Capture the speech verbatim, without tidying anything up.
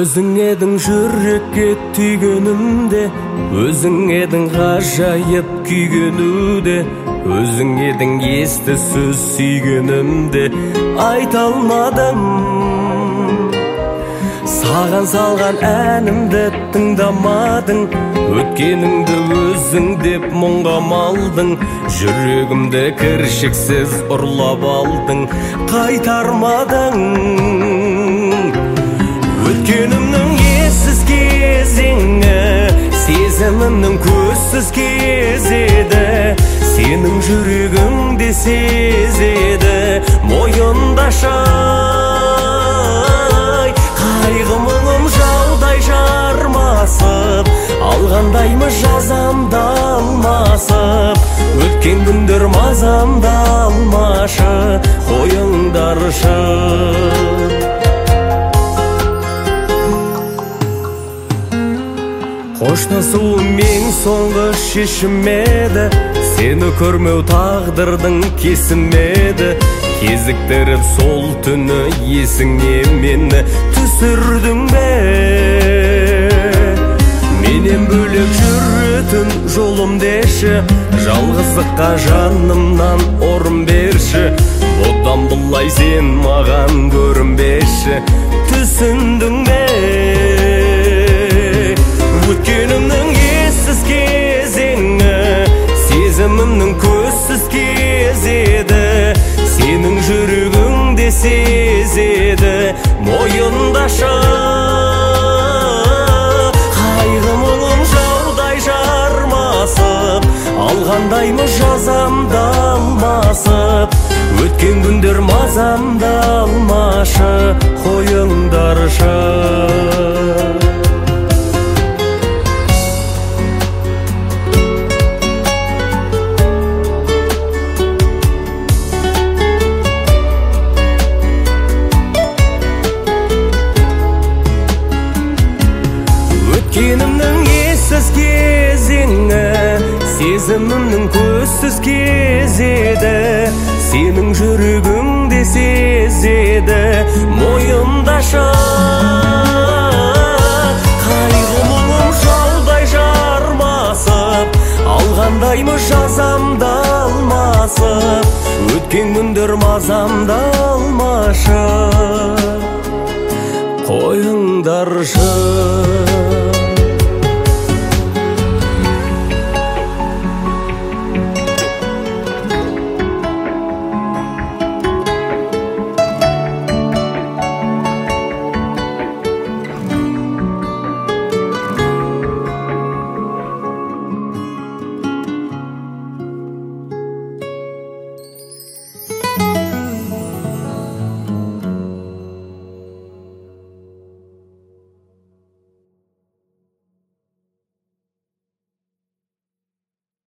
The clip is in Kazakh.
Өзің едің жүрекке түйгенімде, өзің едің ғажайып күйгенуде, өзің едің есті сөз сүйгенімде айта алмадым. Саған салған әнімді тыңдамадың, өткеніңді өзің деп мұңға малдың, жүрегімді кіршіксіз ұрлап алдың, қайтармадың. Өткенімнің ессіз кезеңі, сезімімнің көзсіз кезеді, сенің жүрегіңде сезеді мойында шай. Қайғы мұңым жаудай жармасып, алғандаймы жазамды алмасып, өткен күндер мазамды алмашы, қойыңдаршы. Қоштасуым ең соңғы шешім еді, сені көрмеу тағдырдың кесімеді. Кезіктіріп сол түні есіңе мені түсірдің бе? Менен бөлек жүретін жолым деші, жалғыздыққа жанымнан орын берші. Одан бұлай сен маған көрінбеші, түсіндің бе? Өткенімнің ессіз кезеңі, сезімімнің көзсіз кезеді, сенің жүрегіңде сезеді мойында шай. Қайғы мұңым жаудай жармасып, алғандаймы жазамды алмасып, өткен күндер мазамды алмашы, қойыңдаршы. Өткенімнің ессіз кезеңі, сезімімнің көзсіз кезеді, сенің жүрегіңде сезеді мойында шай. Қайғы мұңым жаудай жармасып, алғандаймы жазамды алмасып, өткен күндер мазамды алмашы, қойыңдаршы.